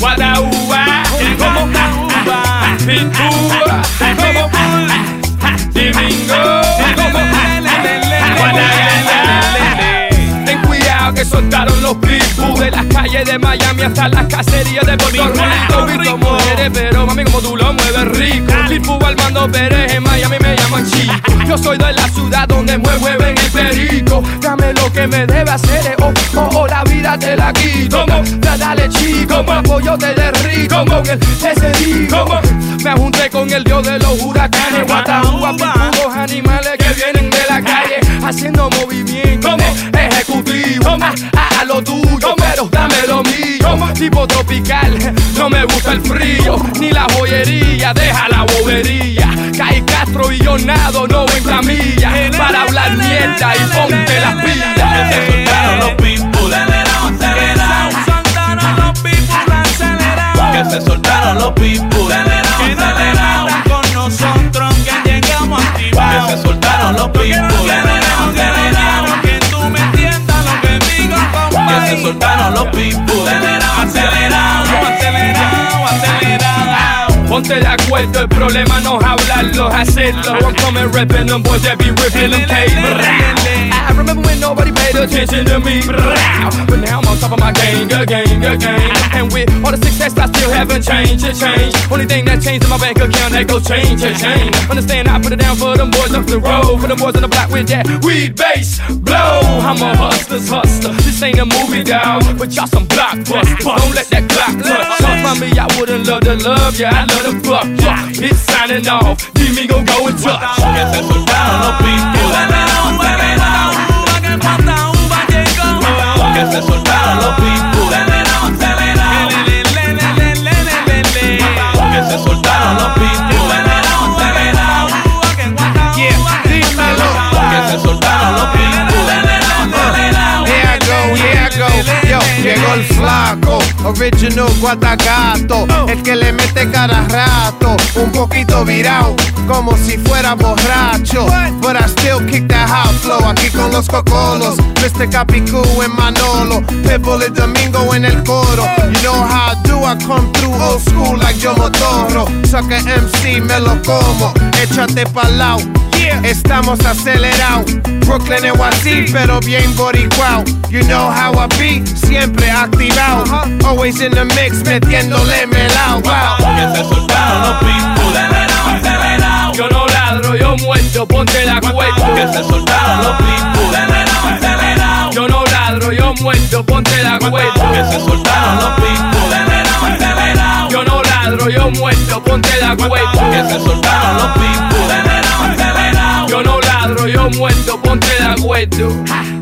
Guadaúba, como Pitbull, como Domingo, como ten cuidado que soltaron los Pitbull de las calles de Miami hasta las cacerías de Puerto Rico. Visto mujeres, pero mami como tú lo mueves rico. Pitbull al mando Pérez en Miami me llaman chico. Yo soy de la ciudad donde mueven el perico. Dame lo que me debe hacer, o la vida te la quito. Dale chico, pollo te derrito con el ese. Me junté con el dios de los huracanes. Guataúba, Pitbull, animales que vienen de la calle haciendo movimientos ejecutivos. A lo tuyo, pero dame lo mío. Tipo tropical, no me gusta el frío ni la joyería, deja la bobería. Cae Castro y yo nado 90 millas para hablar mierda y ponte las pilas. Que se soltaron los Pitbull, acelerados. Que se soltaron los Pitbull, acelerados. Con nosotros que llegamos activados. Que se soltaron los Pitbull, acelerados. Que tú me entiendas lo que digo, compadre. Que se soltaron los Pitbull, acelerados. Ponte de acuerdo, el problema no es hablarlo, hacerlo. I'm coming ripping them boys that be ripping them cables. I remember when nobody paid attention to me, but now I'm on top of my game, again. And with all the success, I still haven't changed. Only thing that changed in my bank account, that go change. Understand, I put it down for them boys up the road, for them boys on the block with that weed bass blow. I'm a hustler's hustler. This ain't a movie, dog, but y'all some blockbusters. Don't let that clock touch. Find me, I wouldn't love to love ya, I love to fuck ya. It's signing off, Domingo go and touch. Que se soltaron los Pitbull, acelerados. Que se soltaron los Pitbull, acelerados. Que se soltaron los Pitbull, acelerados. Que se soltaron los Pitbull, acelerados. Here I go. Yo, llegó el flaco, original Guatagato, el que le mete cada rato, un poquito virado, como si fuera borracho. But I still kick that hot flow, aquí con los cocolos, Mr. Capicú en Manolo, Pitbull y Domingo en el coro. You know how I do, I come through old school like Yo Motorro. Saca MC, me lo como, échate pa'l lado. Estamos acelerados, Brooklyn es así, pero bien boricuao. You know how I be, siempre activado. Always in the mix, metiéndole melao. Que se soltaron los Pitbull, acelerados. Yo no ladro, yo muerto, ponte la cuenta. Que se soltaron los Pitbull, acelerados. Yo no ladro, yo muerto, ponte la cuenta. Que se soltaron los Pitbull, acelerados. Yo no ladro, yo muerto, ponte la cuenta. Que se soltaron los Pitbull, acelerados. Yo no ladro, yo muerto, ponte de acuerdo.